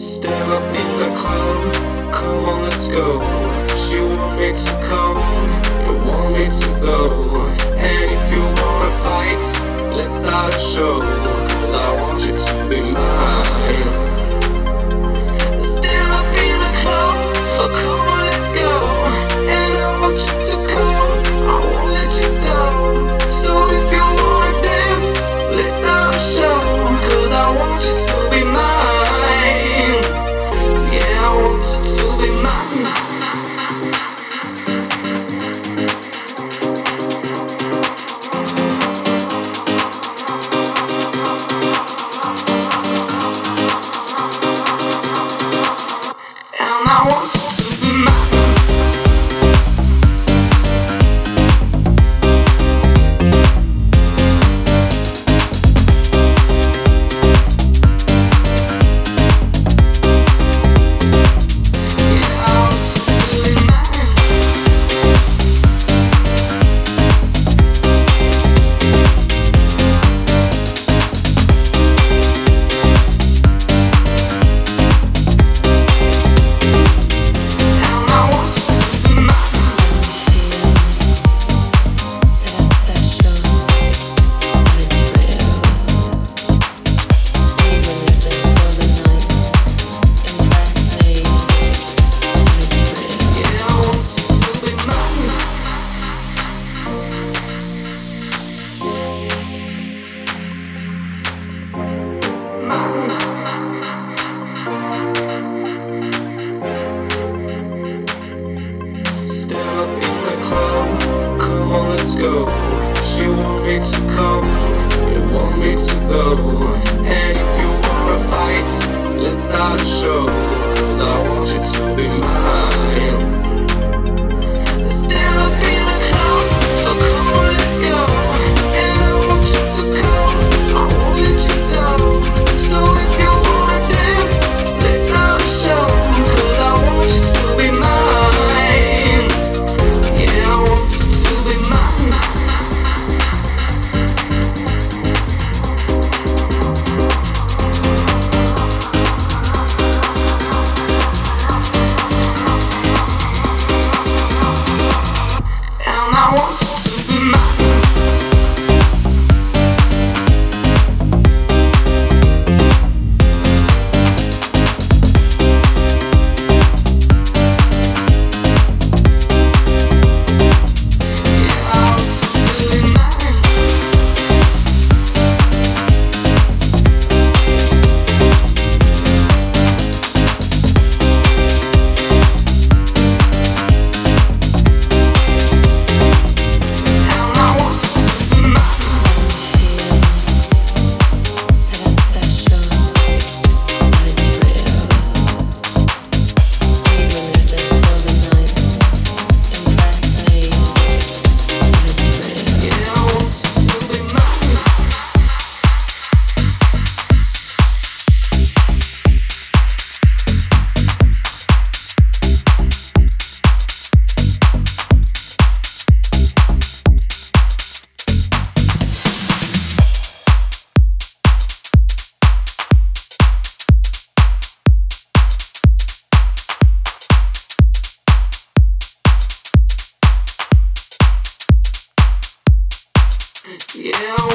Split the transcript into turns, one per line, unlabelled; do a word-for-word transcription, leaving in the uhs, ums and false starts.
Step up in the club, come on, let's go. She want me to come, you want me to go. And if you wanna fight, let's start a show. Cause I want you to be mine. Step up in the club, oh, come on, let's go. And I want you to come, I won't let you go. So if you wanna dance, let's start a show. Cause I want you to be mine. Yeah, I want you to be mine. And I want you to be mine. Step up in the club, come on, let's go. She want me to come, you want me to go. And if you wanna fight, let's start a show. Cause I want you to be mine. Step up in the club, oh, come on, let's go. And I want you to come, I won't let you go. So if you wanna dance, let's start a show. Cause I want you to be mine. Yeah, I want you to be mine. And I want you to be mine. Yeah.